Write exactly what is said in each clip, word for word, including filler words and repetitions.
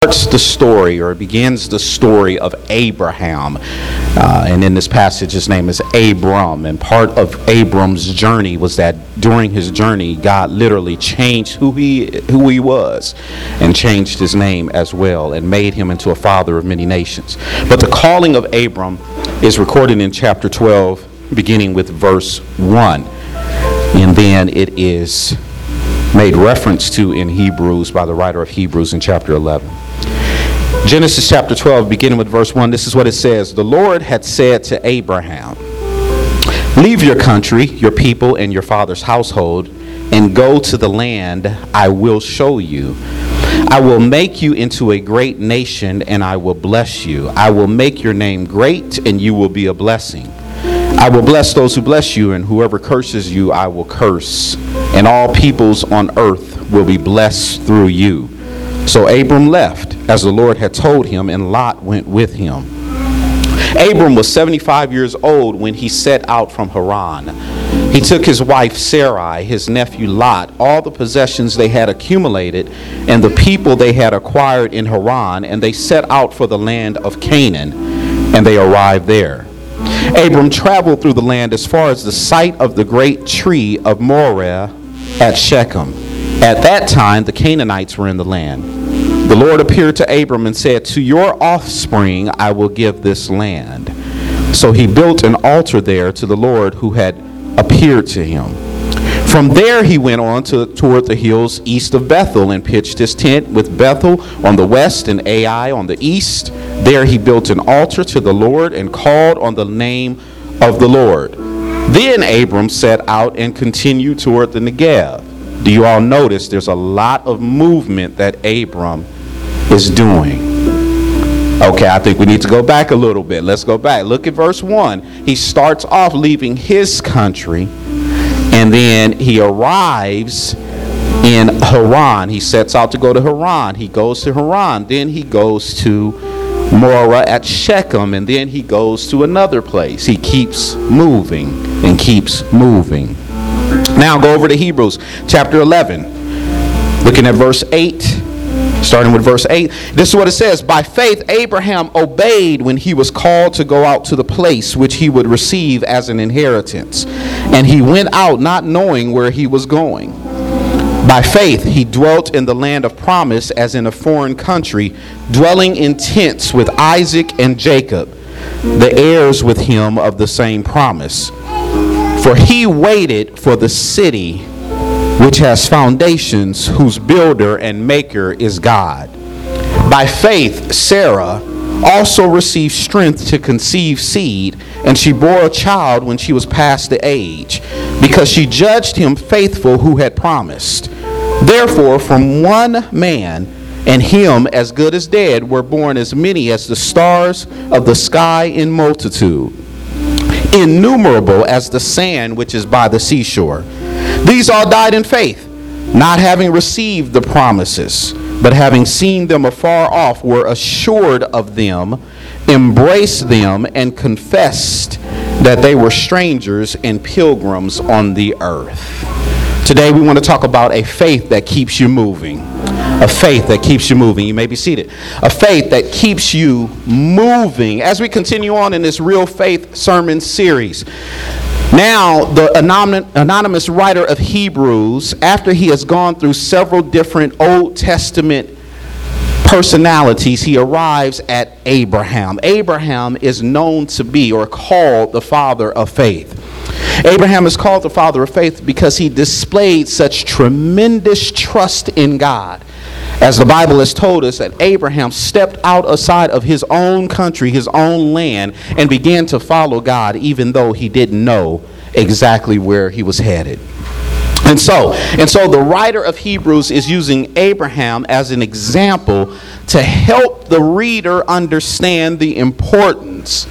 starts the story, or begins the story of Abraham. Uh, and in this passage, his name is Abram. And part of Abram's journey was that during his journey, God literally changed who he who he was and changed his name as well and made him into a father of many nations. But the calling of Abram is recorded in chapter twelve, beginning with verse one. And then it is made reference to in Hebrews by the writer of Hebrews in chapter eleven. Genesis chapter twelve, beginning with verse one, this is what it says. The Lord had said to Abraham, "Leave your country, your people, and your father's household, and go to the land I will show you. I will make you into a great nation, and I will bless you. I will make your name great, and you will be a blessing. I will bless those who bless you, and whoever curses you, I will curse. And all peoples on earth will be blessed through you." So Abram left, as the Lord had told him, and Lot went with him. Abram was seventy-five years old when he set out from Haran. He took his wife Sarai, his nephew Lot, all the possessions they had accumulated, and the people they had acquired in Haran, and they set out for the land of Canaan, and they arrived there. Abram traveled through the land as far as the site of the great tree of Moreh at Shechem. At that time, the Canaanites were in the land. The Lord appeared to Abram and said, "To your offspring I will give this land." So he built an altar there to the Lord who had appeared to him. From there he went on to, toward the hills east of Bethel and pitched his tent with Bethel on the west and Ai on the east. There he built an altar to the Lord and called on the name of the Lord. Then Abram set out and continued toward the Negev. Do you all notice there's a lot of movement that Abram is doing? Okay, I think we need to go back a little bit. Let's go back. Look at verse one. He starts off leaving his country, and then he arrives in Haran. He sets out to go to Haran. He goes to Haran. Then he goes to Moreh at Shechem, and then he goes to another place. He keeps moving and keeps moving. Now go over to Hebrews chapter eleven, looking at verse eight, starting with verse eight. This is what it says. By faith Abraham obeyed when he was called to go out to the place which he would receive as an inheritance. And he went out not knowing where he was going. By faith he dwelt in the land of promise as in a foreign country, dwelling in tents with Isaac and Jacob, the heirs with him of the same promise. For he waited for the city which has foundations, whose builder and maker is God. By faith Sarah also received strength to conceive seed, and she bore a child when she was past the age, because she judged him faithful who had promised. Therefore from one man, and him as good as dead, were born as many as the stars of the sky in multitude, innumerable as the sand which is by the seashore. These all died in faith, not having received the promises, but having seen them afar off, were assured of them, embraced them, and confessed that they were strangers and pilgrims on the earth. Today we want to talk about a faith that keeps you moving. A faith that keeps you moving. You may be seated. A faith that keeps you moving. As we continue on in this Real Faith sermon series, now the anonymous writer of Hebrews, after he has gone through several different Old Testament personalities, he arrives at Abraham. Abraham is known to be, or called, the father of faith. Abraham is called the father of faith because he displayed such tremendous trust in God. As the Bible has told us, that Abraham stepped out aside of his own country, his own land, and began to follow God, even though he didn't know exactly where he was headed. And so, and so the writer of Hebrews is using Abraham as an example to help the reader understand the importance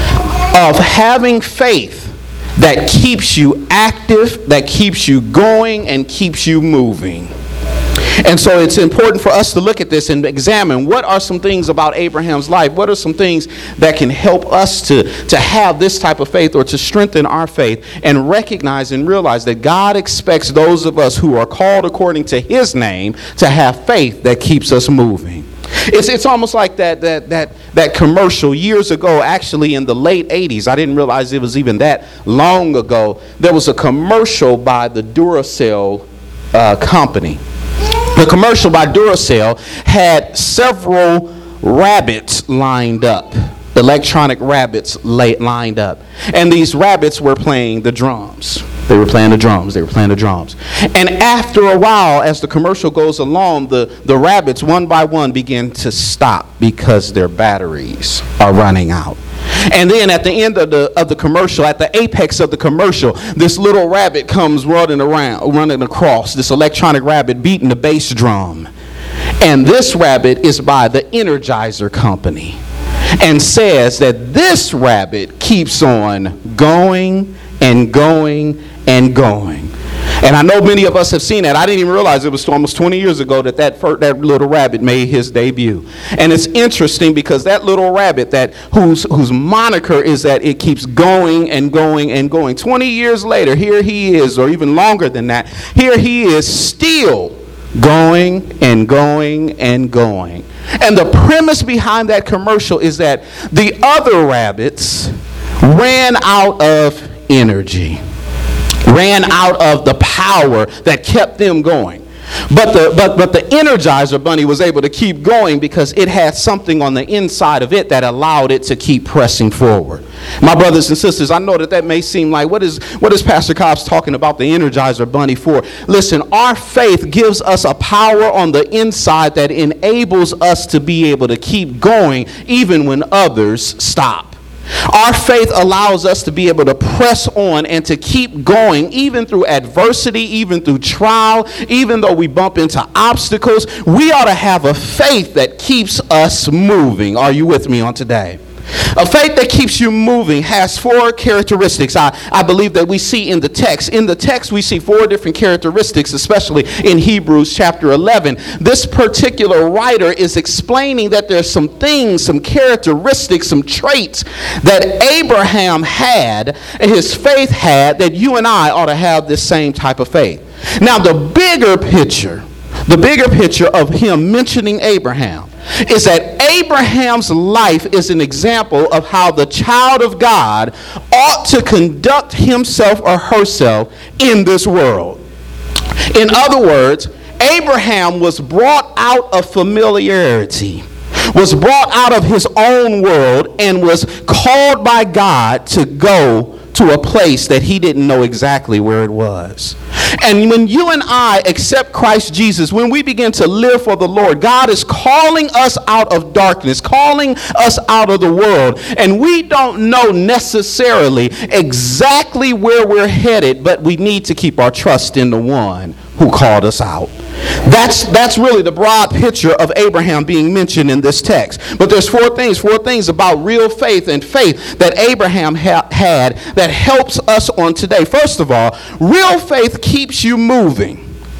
of having faith that keeps you active, that keeps you going, and keeps you moving. And so it's important for us to look at this and examine what are some things about Abraham's life, what are some things that can help us to, to have this type of faith or to strengthen our faith, and recognize and realize that God expects those of us who are called according to his name to have faith that keeps us moving. It's it's almost like that that that that commercial years ago, actually in the late eighties. I didn't realize it was even that long ago. There was a commercial by the Duracell uh, company. The commercial by Duracell had several rabbits lined up, electronic rabbits lay, lined up, and these rabbits were playing the drums. They were playing the drums. They were playing the drums. And after a while, as the commercial goes along, the, the rabbits, one by one, begin to stop because their batteries are running out. And then at the end of the of the commercial, at the apex of the commercial, this little rabbit comes running around, running across, this electronic rabbit beating the bass drum. And this rabbit is by the Energizer Company and says that this rabbit keeps on going and going and going. And I know many of us have seen that. I didn't even realize it was almost twenty years ago that that, first, that little rabbit made his debut. And it's interesting because that little rabbit, that whose whose moniker is that it keeps going and going and going. twenty years later, here he is, or even longer than that, here he is still going and going and going. And the premise behind that commercial is that the other rabbits ran out of energy, ran out of the power that kept them going. But the but but the Energizer Bunny was able to keep going because it had something on the inside of it that allowed it to keep pressing forward. My brothers and sisters, I know that that may seem like, what is what is Pastor Cobbs talking about the Energizer Bunny for? Listen, our faith gives us a power on the inside that enables us to be able to keep going even when others stop. Our faith allows us to be able to press on and to keep going even through adversity, even through trial, even though we bump into obstacles. We ought to have a faith that keeps us moving. Are you with me on today? A faith that keeps you moving has four characteristics I, I believe that we see in the text. In the text, we see four different characteristics, especially in Hebrews chapter eleven. This particular writer is explaining that there's some things, some characteristics, some traits that Abraham had and his faith had that you and I ought to have this same type of faith. Now, the bigger picture, the bigger picture of him mentioning Abraham is that Abraham's life is an example of how the child of God ought to conduct himself or herself in this world. In other words, Abraham was brought out of familiarity, was brought out of his own world, and was called by God to go to a place that he didn't know exactly where it was. And when you and I accept Christ Jesus, when we begin to live for the Lord, God is calling us out of darkness, calling us out of the world. And we don't know necessarily exactly where we're headed, but we need to keep our trust in the one who called us out. That's that's really the broad picture of Abraham being mentioned in this text. But there's four things, four things about real faith and faith that Abraham ha- had that helps us on today. First of all, real faith keeps you moving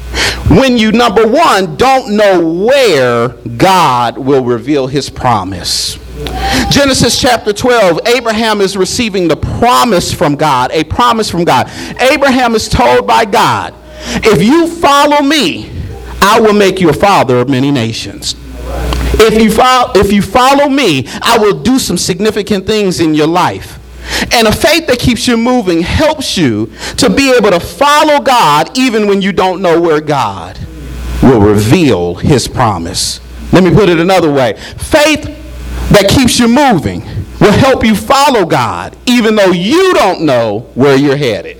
when you, number one, don't know where God will reveal his promise. Genesis chapter twelve, Abraham is receiving the promise from God, a promise from God. Abraham is told by God, if you follow me, I will make you a father of many nations. If you follow, if you follow me, I will do some significant things in your life. And a faith that keeps you moving helps you to be able to follow God even when you don't know where God will reveal his promise. Let me put it another way. Faith that keeps you moving will help you follow God even though you don't know where you're headed.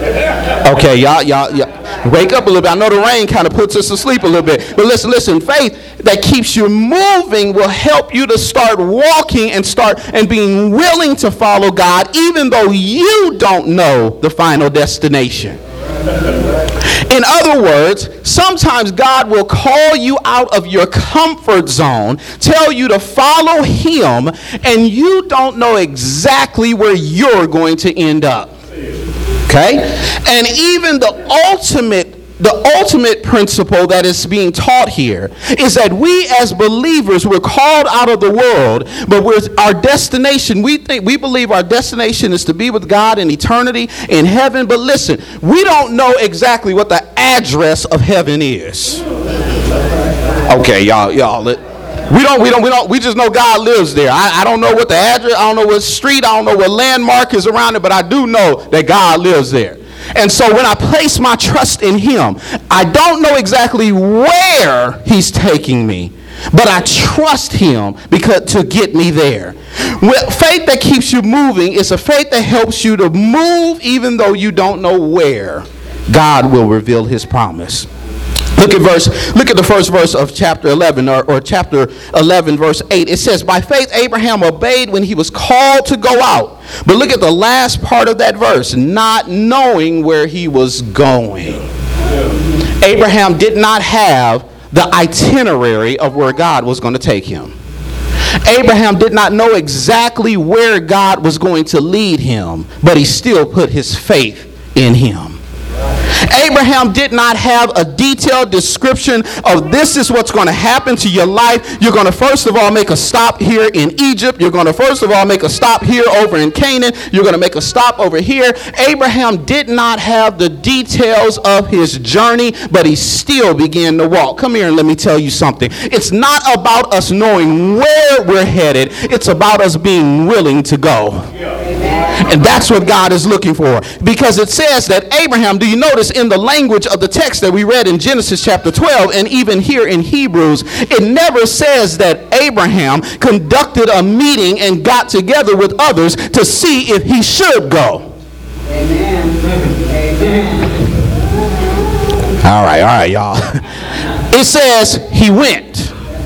Okay, y'all, y'all, y'all, wake up a little bit. I know the rain kind of puts us to sleep a little bit. But listen, listen, faith that keeps you moving will help you to start walking and start and being willing to follow God, even though you don't know the final destination. In other words, sometimes God will call you out of your comfort zone, tell you to follow him, and you don't know exactly where you're going to end up. Okay? And even the ultimate the ultimate principle that is being taught here is that we as believers, we're called out of the world, but we're, our destination, we think we believe our destination is to be with God in eternity in heaven. But listen, we don't know exactly what the address of heaven is. Okay, y'all, y'all, We don't, we don't, we don't, we just know God lives there. I, I don't know what the address, I don't know what street, I don't know what landmark is around it, but I do know that God lives there. And so when I place my trust in him, I don't know exactly where he's taking me, but I trust him because to get me there. Well, faith that keeps you moving is a faith that helps you to move even though you don't know where God will reveal his promise. Look at verse, look at the first verse of chapter eleven, or, or chapter eleven, verse eight. It says, by faith Abraham obeyed when he was called to go out. But look at the last part of that verse, not knowing where he was going. Abraham did not have the itinerary of where God was going to take him. Abraham did not know exactly where God was going to lead him, but he still put his faith in him. Abraham did not have a detailed description of this is what's going to happen to your life. You're going to first of all make a stop here in Egypt. You're going to first of all make a stop here over in Canaan. You're going to make a stop over here. Abraham did not have the details of his journey, but he still began to walk. Come here and let me tell you something. It's not about us knowing where we're headed. It's about us being willing to go. And that's what God is looking for. Because it says that Abraham, do you notice in the language of the text that we read in Genesis chapter twelve, and even here in Hebrews, it never says that Abraham conducted a meeting and got together with others to see if he should go. Amen. Amen. All right, all right, y'all. It says he went.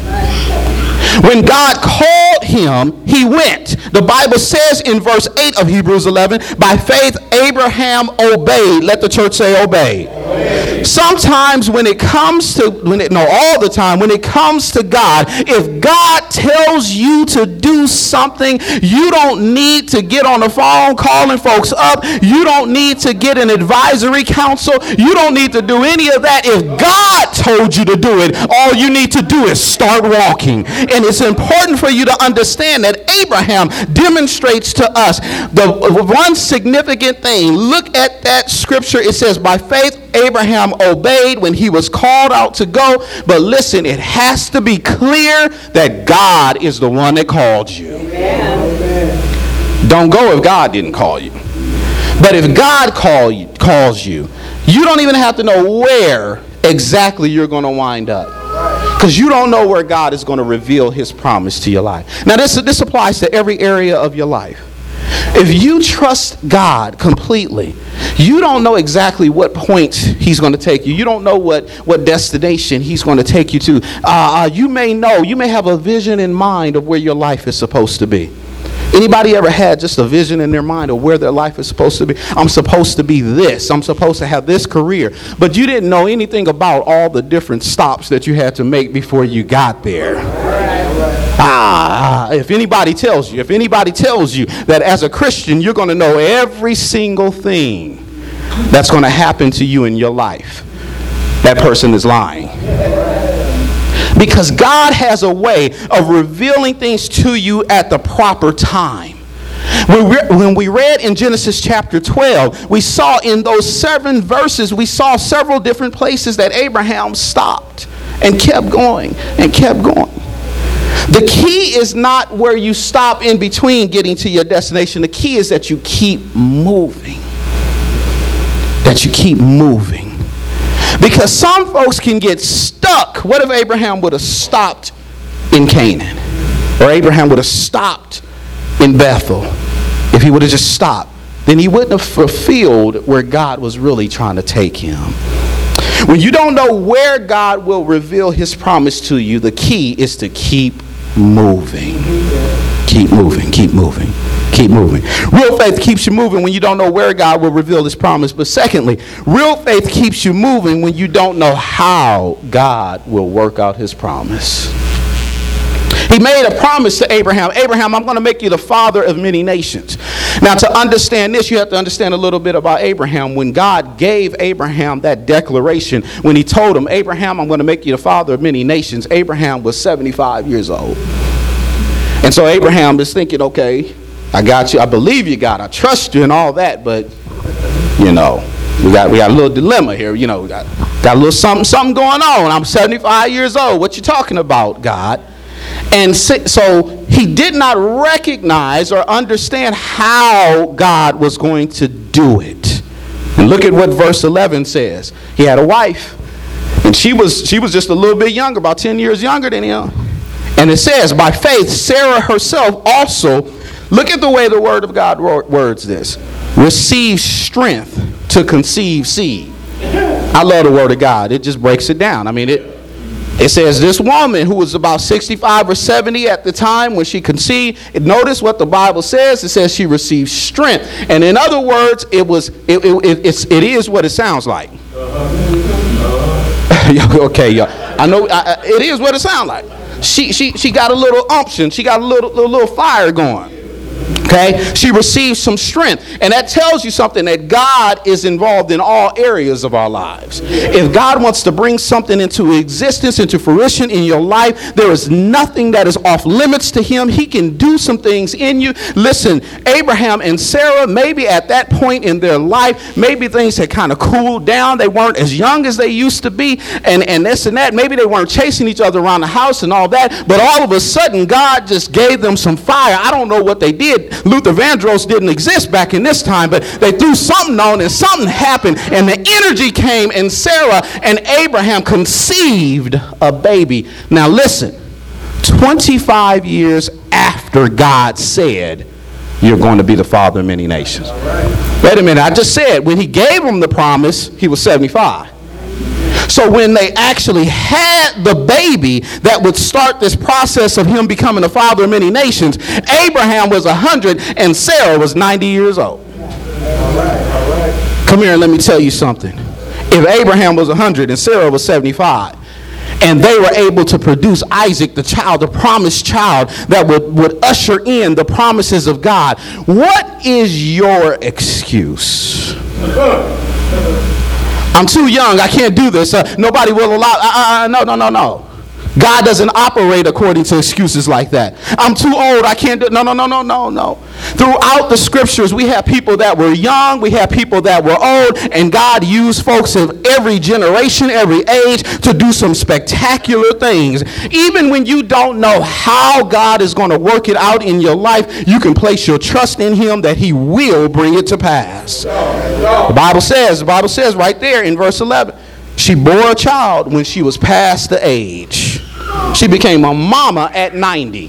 When God called him, he went. The Bible says in verse eight of Hebrews eleven, by faith Abraham obeyed. Let the church say obeyed. Obey. Sometimes when it comes to, when it, no, all the time, when it comes to God, if God tells you to do something, you don't need to get on the phone calling folks up. You don't need to get an advisory council. You don't need to do any of that. If God told you to do it, all you need to do is start walking. And it's important for you to understand that Abraham demonstrates to us the one significant thing. Look at that scripture. It says, by faith Abraham obeyed when he was called out to go. But listen, it has to be clear that God is the one that called you. Amen. Don't go if God didn't call you. But if God call you, calls you, you don't even have to know where exactly you're going to wind up. Because you don't know where God is going to reveal his promise to your life. Now this, this applies to every area of your life. If you trust God completely, you don't know exactly what point he's going to take you. You don't know what, what destination he's going to take you to. Uh, you may know, you may have a vision in mind of where your life is supposed to be. Anybody ever had just a vision in their mind of where their life is supposed to be? I'm supposed to be this. I'm supposed to have this career. But you didn't know anything about all the different stops that you had to make before you got there. Ah, if anybody tells you, if anybody tells you that as a Christian, you're going to know every single thing that's going to happen to you in your life, that person is lying. Because God has a way of revealing things to you at the proper time. When we, when we read in Genesis chapter twelve, we saw in those seven verses, we saw several different places that Abraham stopped and kept going and kept going. The key is not where you stop in between getting to your destination. The key is that you keep moving. That you keep moving. Because some folks can get stuck. What if Abraham would have stopped in Canaan? Or Abraham would have stopped in Bethel? If he would have just stopped, then he wouldn't have fulfilled where God was really trying to take him. When you don't know where God will reveal his promise to you, the key is to keep moving. Keep moving, keep moving, keep moving. Real faith keeps you moving when you don't know where God will reveal his promise. But secondly, real faith keeps you moving when you don't know how God will work out his promise. He made a promise to Abraham. Abraham, I'm going to make you the father of many nations. Now, to understand this, you have to understand a little bit about Abraham. When God gave Abraham that declaration, when he told him, Abraham, I'm going to make you the father of many nations, Abraham was seventy-five years old. And so Abraham is thinking, okay, I got you. I believe you, God. I trust you and all that. But, you know, we got we got a little dilemma here. You know, we got, got a little something, something going on. I'm seventy-five years old. What you talking about, God? And so he did not recognize or understand how God was going to do it. And look at what verse eleven says. He had a wife, and she was she was just a little bit younger, about ten years younger than him. And it says, by faith, Sarah herself also, look at the way the word of God words this, received strength to conceive seed. I love the word of God. It just breaks it down. I mean, it It says this woman who was about sixty-five or seventy at the time when she conceived, notice what the Bible says. It says she received strength. And in other words, it was it, it, it, it's, it is what it sounds like. Okay, y'all. I know I, it is what it sounds like. She, she, she got a little unction. She got a little, little, little fire going. Okay, she received some strength, and that tells you something, that God is involved in all areas of our lives. If God wants to bring something into existence, into fruition in your life, there is nothing that is off limits to him. He can do some things in you. Listen, Abraham and Sarah, maybe at that point in their life, maybe things had kind of cooled down. They weren't as young as they used to be, and, and this and that. Maybe they weren't chasing each other around the house and all that, but all of a sudden, God just gave them some fire. I don't know what they did. Luther Vandross didn't exist back in this time, but they threw something on and something happened, and the energy came, and Sarah and Abraham conceived a baby. Now listen, twenty-five years after God said, you're going to be the father of many nations. Wait a minute, I just said when he gave them the promise, he was seventy-five. So when they actually had the baby that would start this process of him becoming the father of many nations, Abraham was one hundred and Sarah was ninety years old. All right, all right. Come here and let me tell you something. If Abraham was one hundred and Sarah was seventy-five, and they were able to produce Isaac, the child, the promised child that would, would usher in the promises of God, what is your excuse? I'm too young. I can't do this. Uh, nobody will allow. Uh, uh, no, no, no, no. God doesn't operate according to excuses like that. I'm too old. I can't do it. No, no, no, no, no, no. Throughout the scriptures, we have people that were young. We have people that were old. And God used folks of every generation, every age to do some spectacular things. Even when you don't know how God is going to work it out in your life, you can place your trust in him that he will bring it to pass. The Bible says, the Bible says right there in verse eleven, she bore a child when she was past the age. She became a mama at ninety.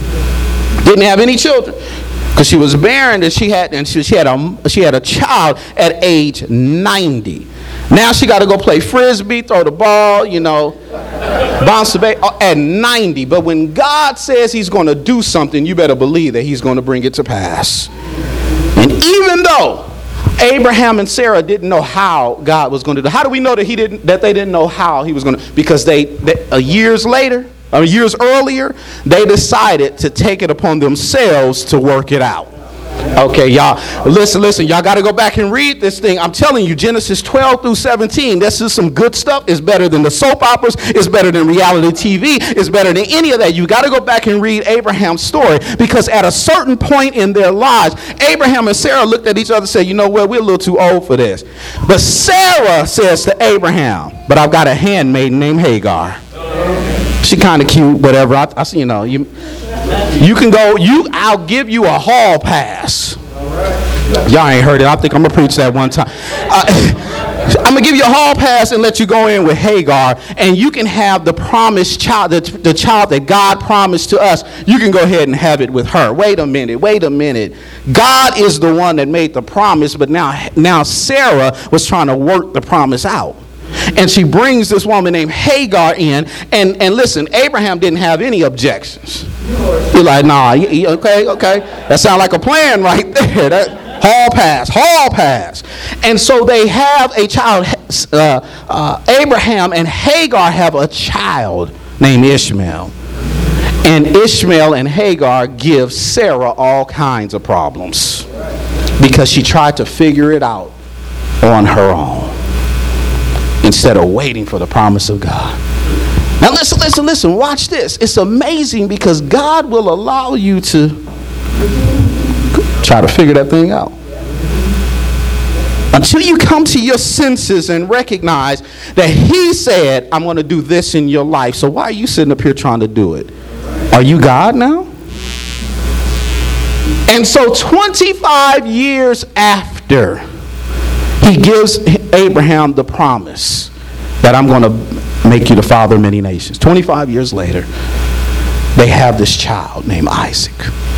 Didn't have any children because she was barren, and she had and she, she had a she had a child at age ninety. Now she got to go play frisbee, throw the ball, you know, bounce the ball at ninety. But when God says he's going to do something, you better believe that he's going to bring it to pass. And even though Abraham and Sarah didn't know how God was going to do. How do we know that he didn't? That they didn't know how he was going to? Because they, they uh, years later, uh, years earlier, they decided to take it upon themselves to work it out. Okay, y'all, listen, listen, y'all got to go back and read this thing. I'm telling you, Genesis twelve through seventeen, this is some good stuff. It's better than the soap operas. It's better than reality T V. It's better than any of that. You got to go back and read Abraham's story, because at a certain point in their lives, Abraham and Sarah looked at each other and said, you know what, we're a little too old for this. But Sarah says to Abraham, but I've got a handmaiden named Hagar. She kind of cute, whatever. I, I see, you know, you you can go, you, I'll give you a hall pass. Y'all ain't heard it. I think I'm going to preach that one time. Uh, I'm going to give you a hall pass and let you go in with Hagar, and you can have the promised child, the, the child that God promised to us. You can go ahead and have it with her. Wait a minute. Wait a minute. God is the one that made the promise, but now, now Sarah was trying to work the promise out. And she brings this woman named Hagar in. And, and listen, Abraham didn't have any objections. You're like, nah, okay, okay. That sounds like a plan right there. That, hall pass, hall pass. And so they have a child. Uh, uh, Abraham and Hagar have a child named Ishmael. And Ishmael and Hagar give Sarah all kinds of problems because she tried to figure it out on her own, instead of waiting for the promise of God. Now listen, listen, listen, watch this. It's amazing because God will allow you to try to figure that thing out. Until you come to your senses and recognize that he said, I'm going to do this in your life. So why are you sitting up here trying to do it? Are you God now? And so twenty-five years after, he gives Abraham the promise that I'm going to make you the father of many nations. twenty-five years later, they have this child named Isaac.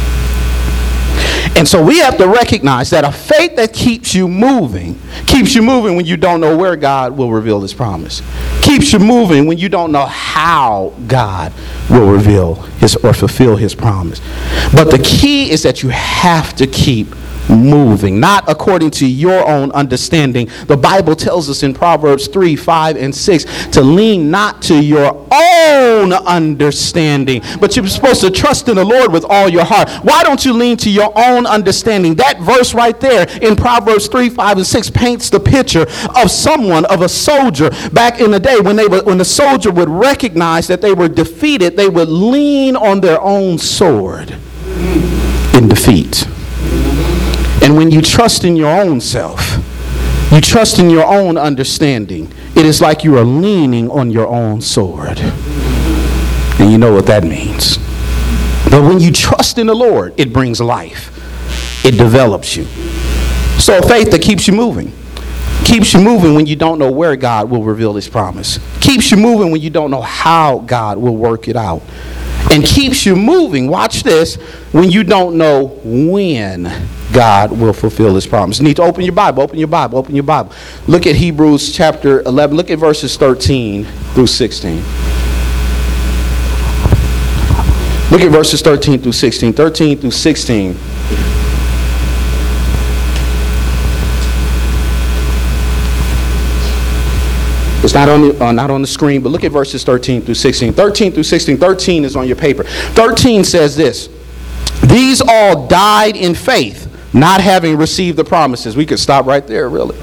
And so we have to recognize that a faith that keeps you moving, keeps you moving when you don't know where God will reveal his promise. Keeps you moving when you don't know how God will reveal his or fulfill his promise. But the key is that you have to keep moving, not according to your own understanding. The Bible tells us in Proverbs three, five, and six to lean not to your own understanding, but you're supposed to trust in the Lord with all your heart. Why don't you lean to your own understanding? That verse right there in Proverbs three, five, and six paints the picture of someone, of a soldier back in the day when they were, when the soldier would recognize that they were defeated, they would lean on their own sword in defeat. And when you trust in your own self, you trust in your own understanding, it is like you are leaning on your own sword. And you know what that means. But when you trust in the Lord, it brings life. It develops you. So a faith that keeps you moving. Keeps you moving when you don't know where God will reveal his promise. Keeps you moving when you don't know how God will work it out. And keeps you moving, watch this, when you don't know when God will fulfill his promise. You need to open your Bible, open your Bible, open your Bible. Look at Hebrews chapter eleven. Look at verses thirteen through sixteen. Look at verses thirteen through sixteen. thirteen through sixteen. It's not on the, uh, not on the screen, but look at verses thirteen through sixteen. thirteen through sixteen. thirteen is on your paper. thirteen says this. These all died in faith, not having received the promises. We could stop right there, really.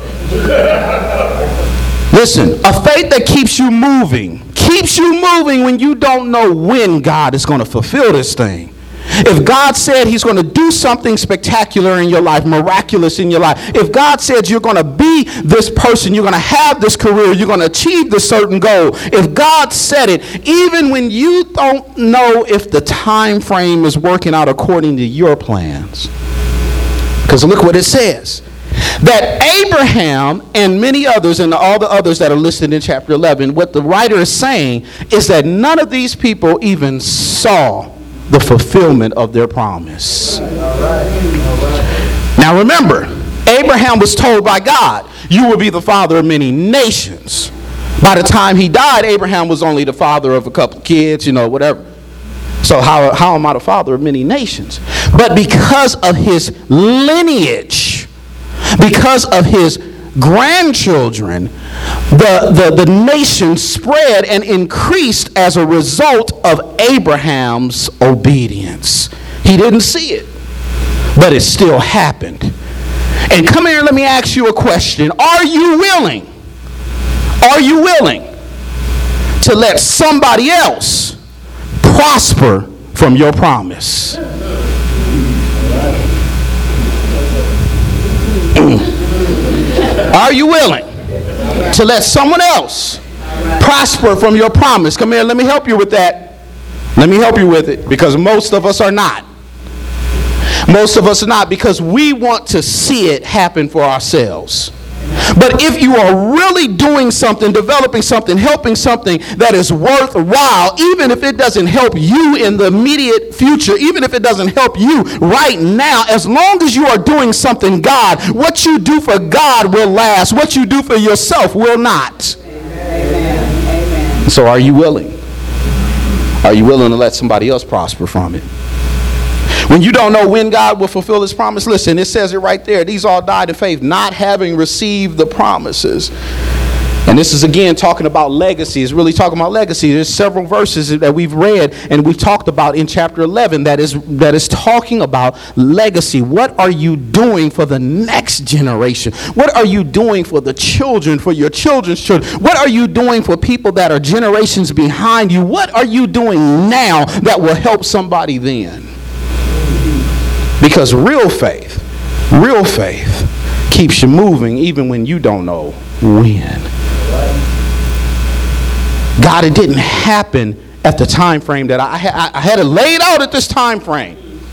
Listen, a faith that keeps you moving, keeps you moving when you don't know when God is going to fulfill this thing. If God said he's going to do something spectacular in your life, miraculous in your life, if God said you're going to be this person, you're going to have this career, you're going to achieve this certain goal, if God said it, even when you don't know if the time frame is working out according to your plans. Because look what it says. That Abraham and many others and all the others that are listed in chapter eleven, what the writer is saying is that none of these people even saw the fulfillment of their promise. Now remember, Abraham was told by God, you will be the father of many nations. By the time he died, Abraham was only the father of a couple of kids, you know, whatever. So how, how am I the father of many nations? But because of his lineage, because of his grandchildren, the, the, the nation spread and increased as a result of Abraham's obedience. He didn't see it, but it still happened. And come here, let me ask you a question. Are you willing? Are you willing to let somebody else prosper from your promise? Are you willing to let someone else prosper from your promise? Come here, let me help you with that. Let me help you with it, because most of us are not. Most of us are not, because we want to see it happen for ourselves. But if you are really doing something, developing something, helping something that is worthwhile, even if it doesn't help you in the immediate future, even if it doesn't help you right now, as long as you are doing something God, what you do for God will last. What you do for yourself will not. Amen. So are you willing? Are you willing to let somebody else prosper from it? When you don't know when God will fulfill his promise, listen, it says it right there. These all died in faith, not having received the promises. And this is again talking about legacy. It's really talking about legacy. There's several verses that we've read and we've talked about in chapter eleven that is that is talking about legacy. What are you doing for the next generation? What are you doing for the children, for your children's children? What are you doing for people that are generations behind you? What are you doing now that will help somebody then? Because real faith, real faith keeps you moving even when you don't know when. God, it didn't happen at the time frame that I, I, I had it laid out at this time frame.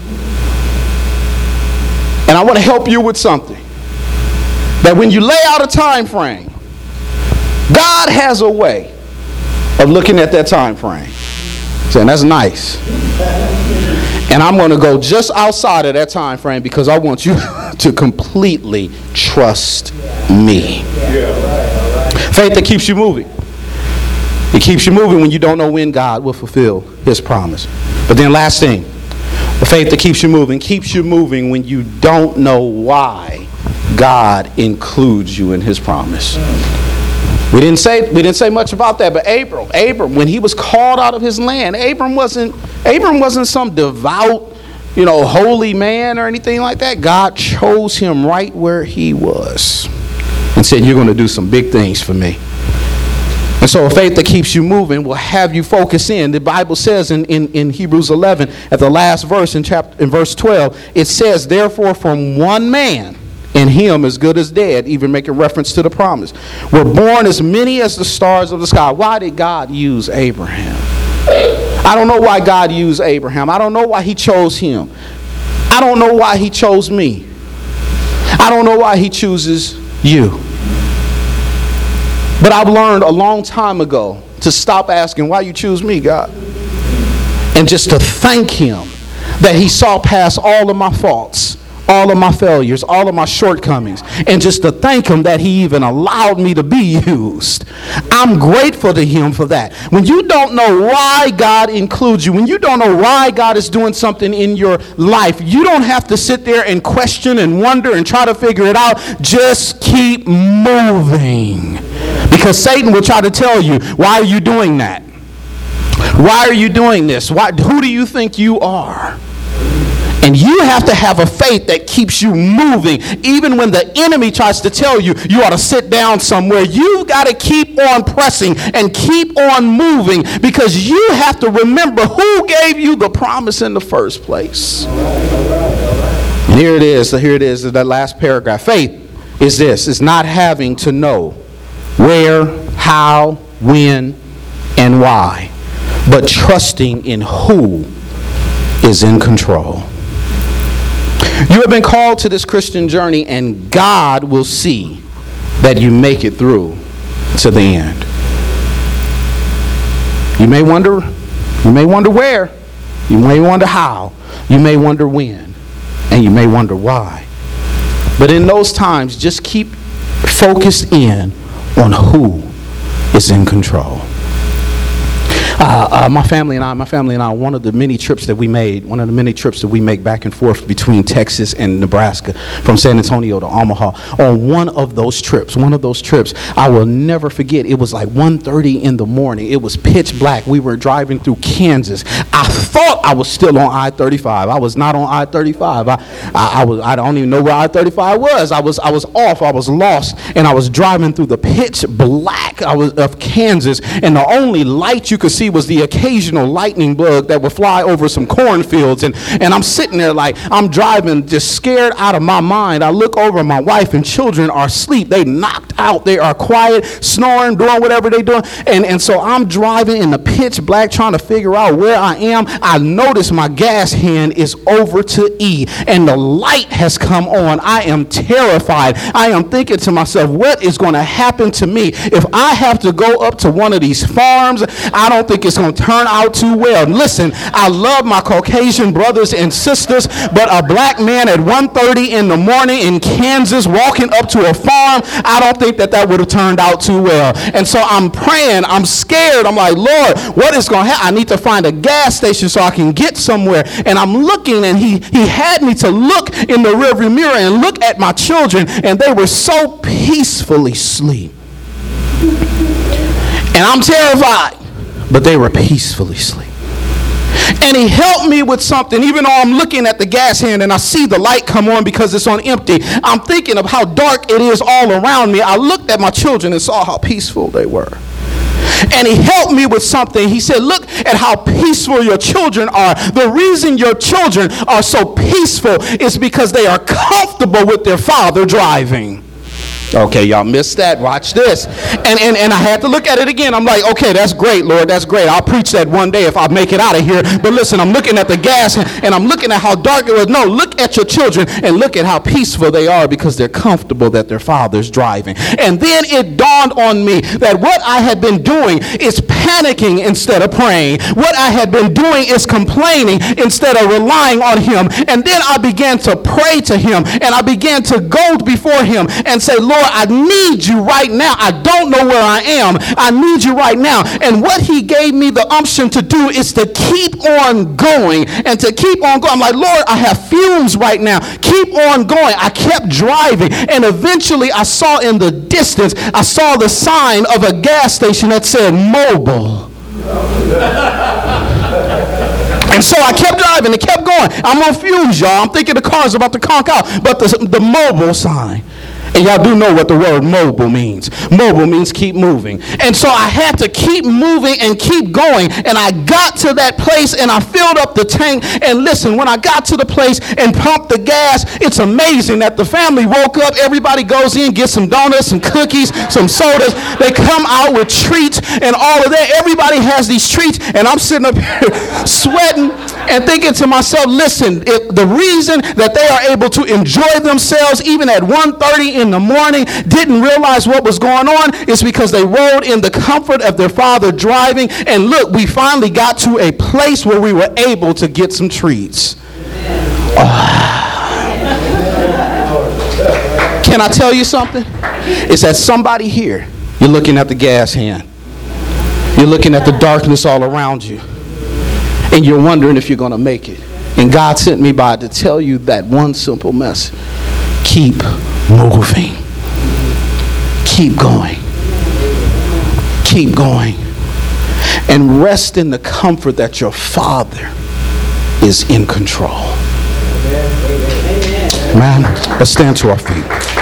And I want to help you with something. That when you lay out a time frame, God has a way of looking at that time frame. Saying, that's nice. And I'm going to go just outside of that time frame because I want you to completely trust me. Faith that keeps you moving. It keeps you moving when you don't know when God will fulfill his promise. But then last thing, the faith that keeps you moving keeps you moving when you don't know why God includes you in his promise. We didn't say we didn't say much about that, but Abram, Abram, when he was called out of his land, Abram wasn't Abram wasn't some devout, you know, holy man or anything like that. God chose him right where he was and said, "You're going to do some big things for me." And so a faith that keeps you moving will have you focus in. The Bible says in, in, in Hebrews eleven, at the last verse in chapter in verse twelve, it says, "Therefore from one man, and him as good as dead," even making reference to the promise, "were born as many as the stars of the sky." Why did God use Abraham? I don't know why God used Abraham. I don't know why he chose him. I don't know why he chose me. I don't know why he chooses you. But I've learned a long time ago to stop asking, why you choose me, God? And just to thank him that he saw past all of my faults, all of my failures, all of my shortcomings, and just to thank him that he even allowed me to be used. I'm grateful to him for that. When you don't know why God includes you, when you don't know why God is doing something in your life, you don't have to sit there and question and wonder and try to figure it out. Just keep moving. Because Satan will try to tell you, why are you doing that? Why are you doing this? Why, who do you think you are? And you have to have a faith that keeps you moving. Even when the enemy tries to tell you you ought to sit down somewhere, you've got to keep on pressing and keep on moving, because you have to remember who gave you the promise in the first place. And here it is. So here it is, that last paragraph. Faith is this. It's not having to know where, how, when, and why, but trusting in who is in control. You have been called to this Christian journey, and God will see that you make it through to the end. You may wonder, you may wonder where, you may wonder how, you may wonder when, and you may wonder why. But in those times, just keep focused in on who is in control. Uh, uh, my family and I, my family and I, one of the many trips that we made, one of the many trips that we make back and forth between Texas and Nebraska, from San Antonio to Omaha. On one of those trips, one of those trips, I will never forget. It was like one thirty in the morning. It was pitch black. We were driving through Kansas. I thought I was still on I thirty-five. I was not on I thirty-five. I, I, I was. I don't even know where I thirty-five was. I was. I was off. I was lost, and I was driving through the pitch black I was of Kansas, and the only light you could see was the occasional lightning bug that would fly over some cornfields. And, and I'm sitting there like I'm driving, just scared out of my mind. I look over, my wife and children are asleep. They knocked out. They are quiet, snoring, doing whatever they're doing. And, and so I'm driving in the pitch black trying to figure out where I am. I notice my gas hand is over to E, and the light has come on. I am terrified. I am thinking to myself, what is going to happen to me if I have to go up to one of these farms? I don't think it's going to turn out too well. Listen, I love my Caucasian brothers and sisters, but a black man at one thirty in the morning in Kansas walking up to a farm, I don't think that that would have turned out too well. And so I'm praying, I'm scared. I'm like, Lord, what is going to happen? I need to find a gas station so I can get somewhere. And I'm looking, and he, he had me to look in the rearview mirror and look at my children, and they were so peacefully asleep. And I'm terrified, but they were peacefully asleep. And he helped me with something. Even though I'm looking at the gas hand and I see the light come on because it's on empty, I'm thinking of how dark it is all around me. I looked at my children and saw how peaceful they were. And he helped me with something. He said, look at how peaceful your children are. The reason your children are so peaceful is because they are comfortable with their father driving. Okay, y'all missed that. Watch this. And, and and I had to look at it again. I'm like, okay, that's great, Lord. That's great. I'll preach that one day if I make it out of here. But listen, I'm looking at the gas and I'm looking at how dark it was. No, look at your children and look at how peaceful they are because they're comfortable that their father's driving. And then it dawned on me that what I had been doing is panicking instead of praying. What I had been doing is complaining instead of relying on him. And then I began to pray to him and I began to go before him and say, Lord, I need you right now. I don't know where I am. I need you right now. And what he gave me the unction to do is to keep on going and to keep on going. I'm like, Lord, I have fumes right now. Keep on going. I kept driving and eventually I saw in the distance, I saw the sign of a gas station that said Mobil. And so I kept driving and kept going. I'm on fumes, y'all. I'm thinking the car's about to conk out. But the, the Mobil sign. And y'all do know what the word mobile means. Mobile means keep moving. And so I had to keep moving and keep going. And I got to that place and I filled up the tank. And listen, when I got to the place and pumped the gas, it's amazing that the family woke up. Everybody goes in, gets some donuts, some cookies, some sodas. They come out with treats and all of that. Everybody has these treats. And I'm sitting up here sweating and thinking to myself, listen, if the reason that they are able to enjoy themselves even at one thirty in the morning, didn't realize what was going on, is because they rode in the comfort of their father driving. And look, we finally got to a place where we were able to get some treats. Oh. Can I tell you something? It's that somebody here, you're looking at the gas hand. You're looking at the darkness all around you. And you're wondering if you're going to make it. And God sent me by to tell you that one simple message. Keep moving. Keep going. Keep going. And rest in the comfort that your Father is in control. Man, let's stand to our feet.